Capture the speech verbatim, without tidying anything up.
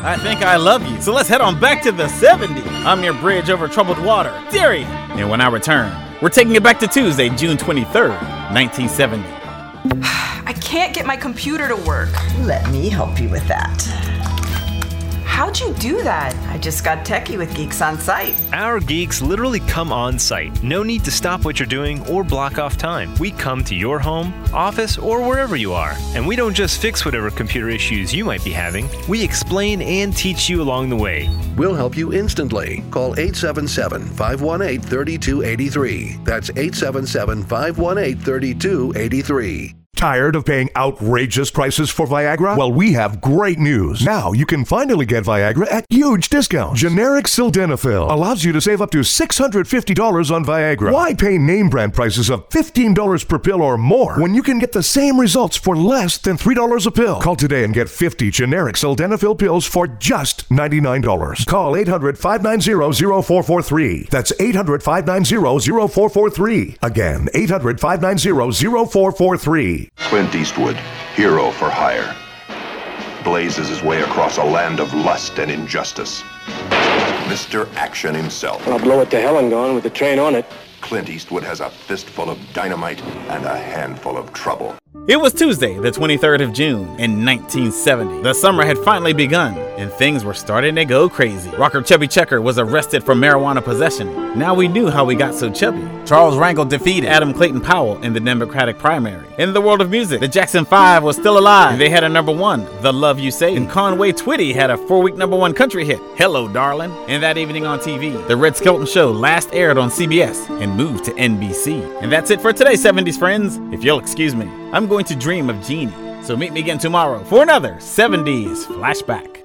I Think I Love You. So let's head on back to the seventies. I'm your bridge over troubled water, Darian. And when I return, we're taking it back to Tuesday, June twenty-third, nineteen seventy. I can't get my computer to work. Let me help you with that. How'd you do that? I just got techie with Geeks on Site. Our geeks literally come on site. No need to stop what you're doing or block off time. We come to your home, office, or wherever you are. And we don't just fix whatever computer issues you might be having. We explain and teach you along the way. We'll help you instantly. Call eight seven seven, five one eight, three two eight three. That's eight seven seven, five one eight, three two eight three. Tired of paying outrageous prices for Viagra? Well, we have great news. Now you can finally get Viagra at huge discounts. Generic Sildenafil allows you to save up to six hundred fifty dollars on Viagra. Why pay name brand prices of fifteen dollars per pill or more when you can get the same results for less than three dollars a pill? Call today and get fifty generic Sildenafil pills for just ninety-nine dollars. Call eight hundred, five nine zero, zero four four three. That's eight hundred, five nine zero, zero four four three. Again, eight hundred, five nine zero, zero four four three. Clint Eastwood, hero for hire, blazes his way across a land of lust and injustice. Mister Action himself. I'll blow it to hell and go on with the train on it. Clint Eastwood has a fistful of dynamite and a handful of trouble. It was Tuesday, the twenty-third of June in nineteen seventy. The summer had finally begun, and things were starting to go crazy. Rocker Chubby Checker was arrested for marijuana possession. Now we knew how we got so chubby. Charles Rangel defeated Adam Clayton Powell in the Democratic primary. In the world of music, the Jackson five was still alive, and they had a number one, The Love You Say. And Conway Twitty had a four-week number one country hit, Hello Darling. And that evening on T V, The Red Skelton Show last aired on C B S and moved to N B C. And that's it for today, seventies friends. If you'll excuse me, I'm going to dream of Jeannie. So meet me again tomorrow for another seventies Flashback.